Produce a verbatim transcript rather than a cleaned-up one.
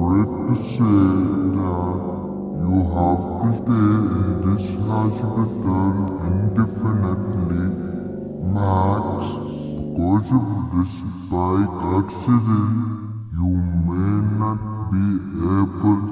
afraid to say that you have to stay in this hospital indefinitely, Max. Because of this bike accident, you may not be able